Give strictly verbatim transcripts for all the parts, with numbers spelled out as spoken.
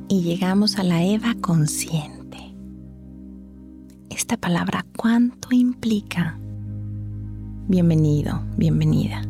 y llegamos a la Eva consciente. Esta palabra, ¿cuánto implica? Bienvenido, bienvenida.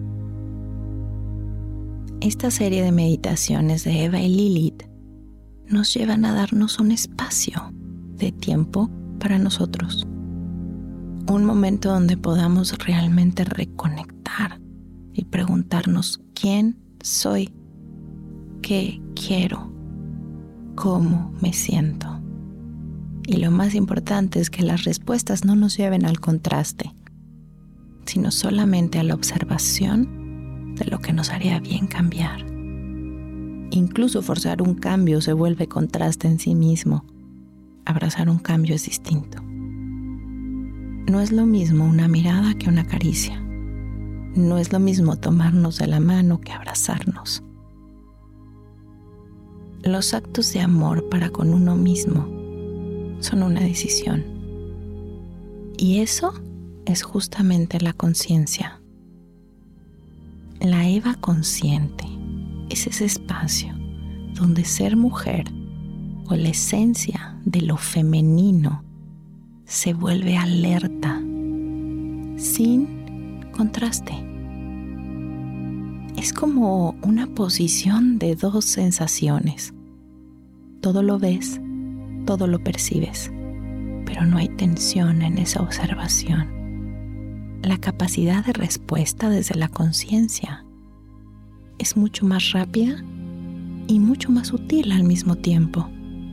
Esta serie de meditaciones de Eva y Lilith nos llevan a darnos un espacio de tiempo para nosotros. Un momento donde podamos realmente reconectar y preguntarnos quién soy, qué quiero, cómo me siento. Y lo más importante es que las respuestas no nos lleven al contraste, sino solamente a la observación de lo que nos haría bien cambiar. Incluso forzar un cambio se vuelve contraste en sí mismo. Abrazar un cambio es distinto. No es lo mismo una mirada que una caricia. No es lo mismo tomarnos de la mano que abrazarnos. Los actos de amor para con uno mismo son una decisión. Y eso es justamente la conciencia. La Eva consciente es ese espacio donde ser mujer o la esencia de lo femenino se vuelve alerta, sin contraste. Es como una posición de dos sensaciones. Todo lo ves, todo lo percibes, pero no hay tensión en esa observación. La capacidad de respuesta desde la conciencia es mucho más rápida y mucho más sutil al mismo tiempo.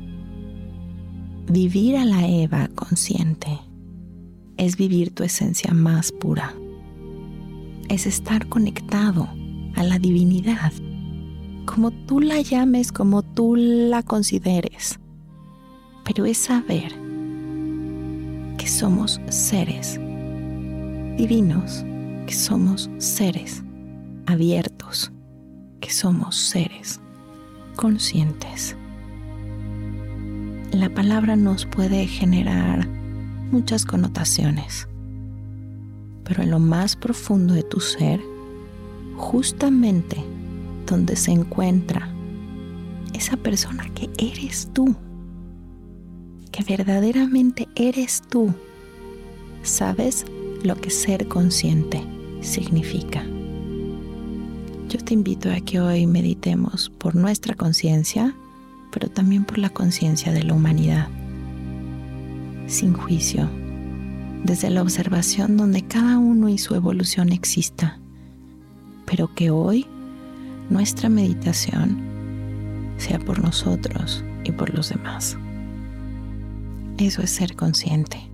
Vivir a la Eva consciente es vivir tu esencia más pura. Es estar conectado a la divinidad, como tú la llames, como tú la consideres. Pero es saber que somos seres divinos, que somos seres abiertos, que somos seres conscientes. La palabra nos puede generar muchas connotaciones, pero en lo más profundo de tu ser, justamente donde se encuentra esa persona que eres tú, que verdaderamente eres tú, sabes lo que ser consciente significa. Yo te invito a que hoy meditemos por nuestra conciencia, pero también por la conciencia de la humanidad, sin juicio, desde la observación donde cada uno y su evolución exista, pero que hoy nuestra meditación sea por nosotros y por los demás. Eso es ser consciente.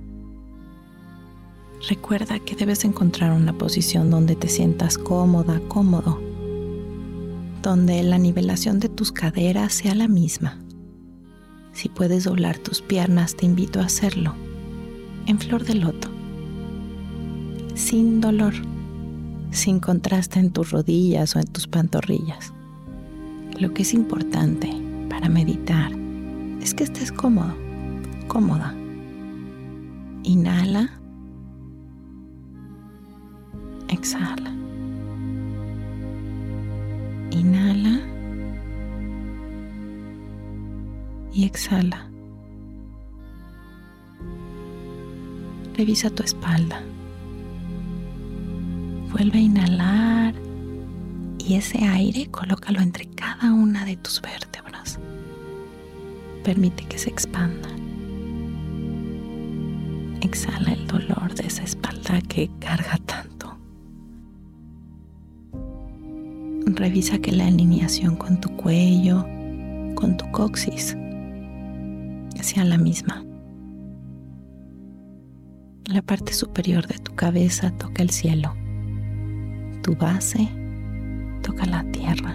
Recuerda que debes encontrar una posición donde te sientas cómoda, cómodo, donde la nivelación de tus caderas sea la misma. Si puedes doblar tus piernas, te invito a hacerlo, en flor de loto, sin dolor, sin contraste en tus rodillas o en tus pantorrillas. Lo que es importante para meditar es que estés cómodo, cómoda. Inhala. Exhala. Inhala y exhala. Revisa tu espalda. Vuelve a inhalar y ese aire colócalo entre cada una de tus vértebras. Permite que se expandan. Exhala el dolor de esa espalda que carga tanto. Revisa que la alineación con tu cuello, con tu coxis, sea la misma. La parte superior de tu cabeza toca el cielo. Tu base toca la tierra.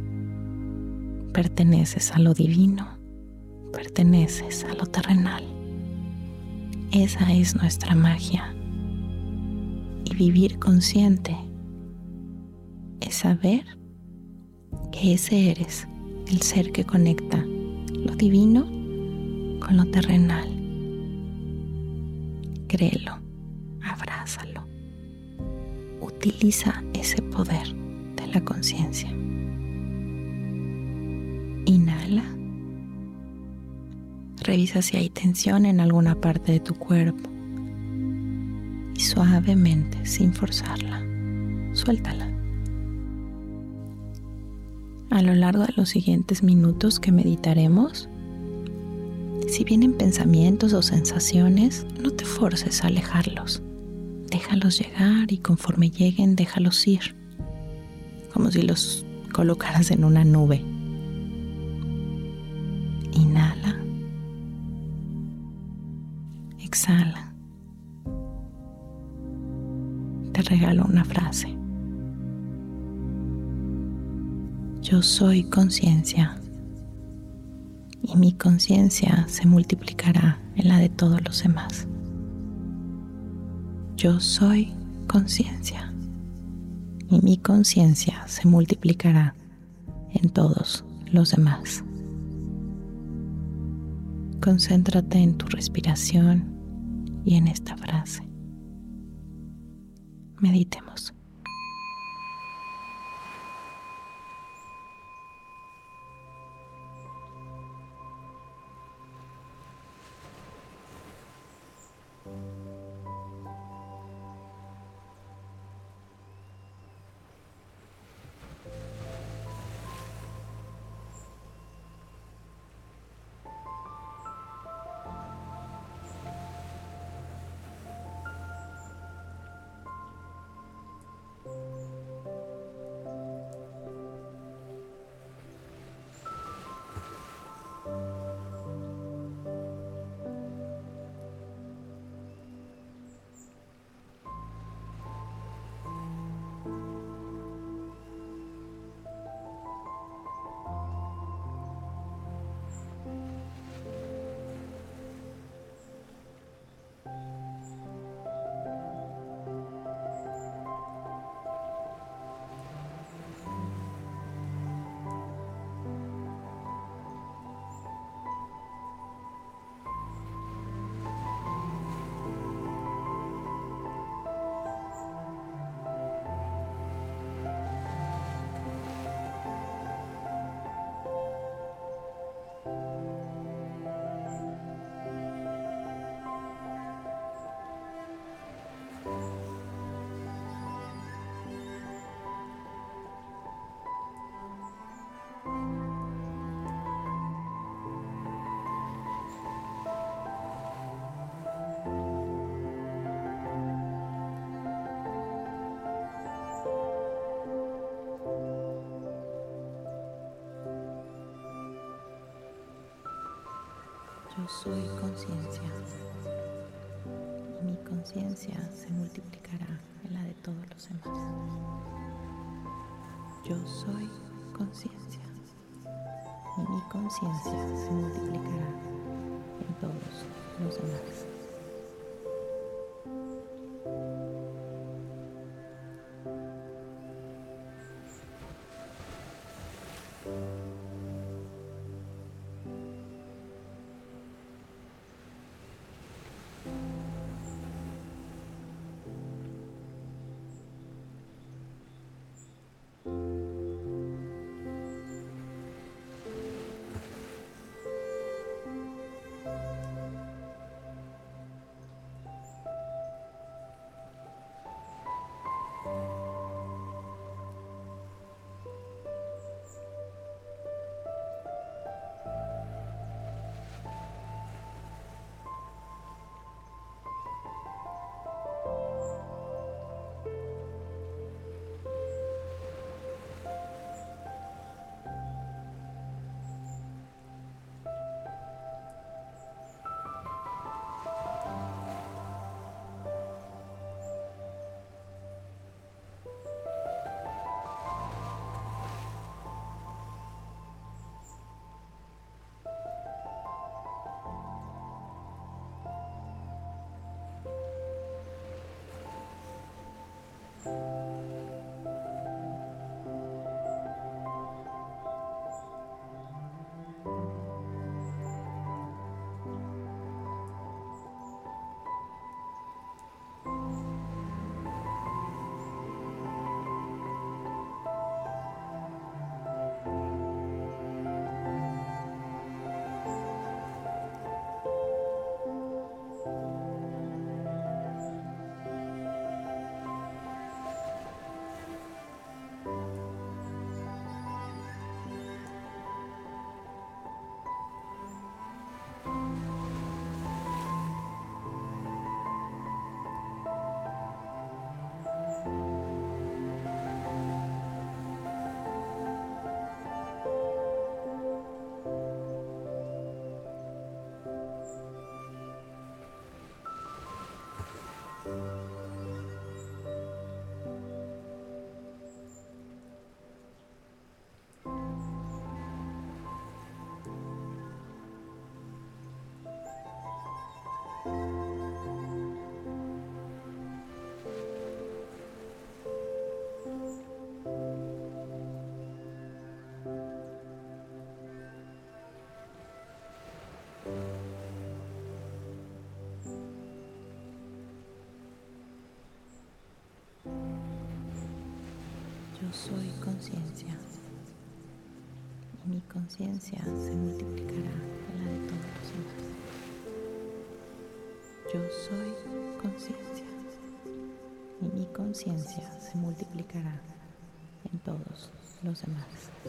Perteneces a lo divino, perteneces a lo terrenal. Esa es nuestra magia. Y vivir consciente es saber que ese eres el ser que conecta lo divino con lo terrenal. Créelo, abrázalo. Utiliza ese poder de la conciencia. Inhala. Revisa si hay tensión en alguna parte de tu cuerpo y suavemente, sin forzarla, suéltala. A lo largo de los siguientes minutos que meditaremos, si vienen pensamientos o sensaciones, no te forces a alejarlos. Déjalos llegar y conforme lleguen, déjalos ir, como si los colocaras en una nube. Inhala. Exhala. Te regalo una frase. Yo soy conciencia y mi conciencia se multiplicará en la de todos los demás. Yo soy conciencia y mi conciencia se multiplicará en todos los demás. Concéntrate en tu respiración y en esta frase. Meditemos. Yo soy conciencia y mi conciencia se multiplicará en la de todos los demás. Yo soy conciencia y mi conciencia se multiplicará en todos los demás. Yo soy conciencia y mi conciencia se multiplicará en la de todos los demás. Yo soy conciencia y mi conciencia se multiplicará en todos los demás.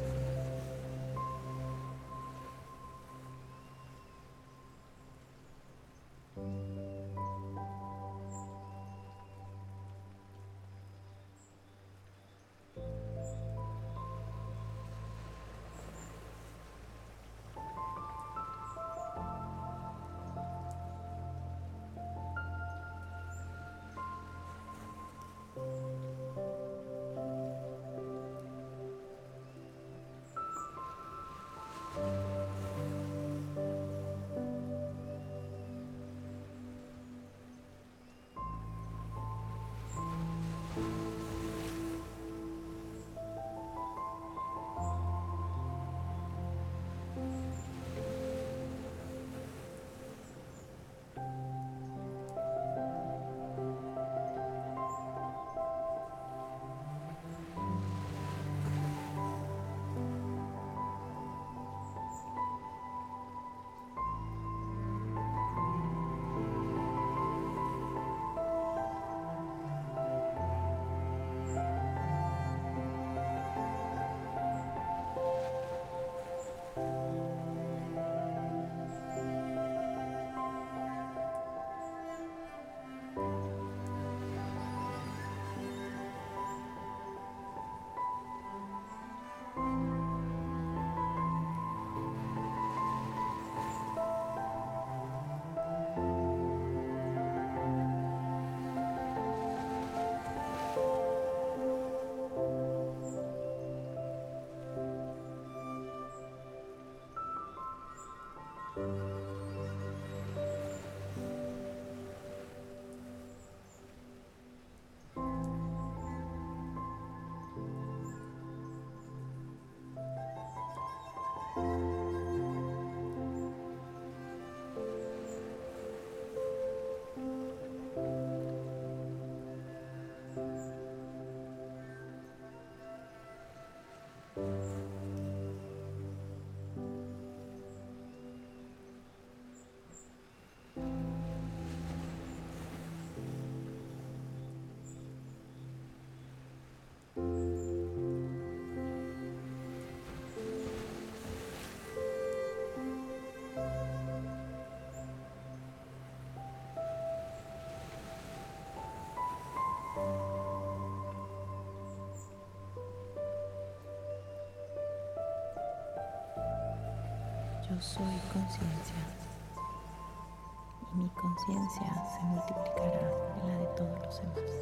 Yo soy conciencia y mi conciencia se multiplicará en la de todos los demás.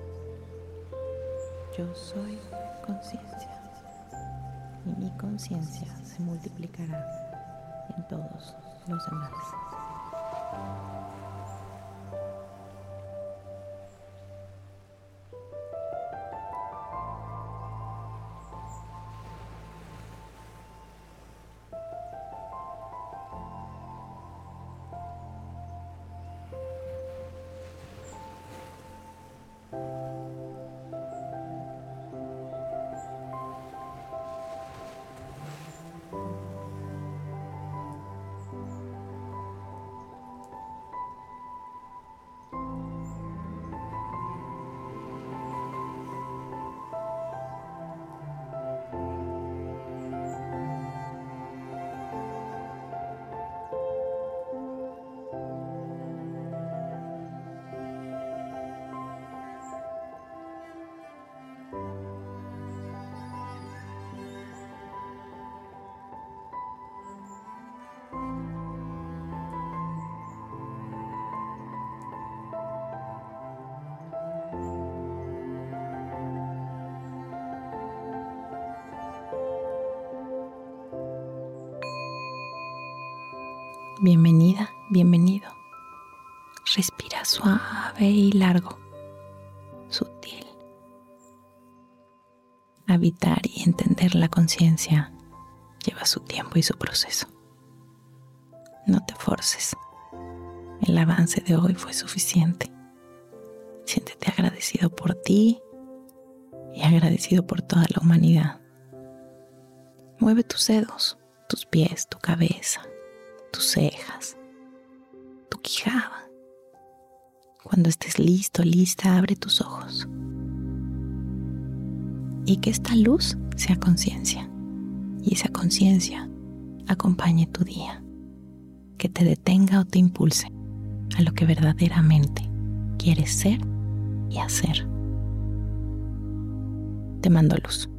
Yo soy conciencia y mi conciencia se multiplicará en todos los demás. Bienvenida, bienvenido. Respira suave y largo, sutil. Habitar y entender la conciencia lleva su tiempo y su proceso. No te forces. El avance de hoy fue suficiente. Siéntete agradecido por ti y agradecido por toda la humanidad. Mueve tus dedos, tus pies, tu cabeza, tus cejas, tu quijada. Cuando estés listo, lista, abre tus ojos. Y que esta luz sea conciencia. Y esa conciencia acompañe tu día. Que te detenga o te impulse a lo que verdaderamente quieres ser y hacer. Te mando luz.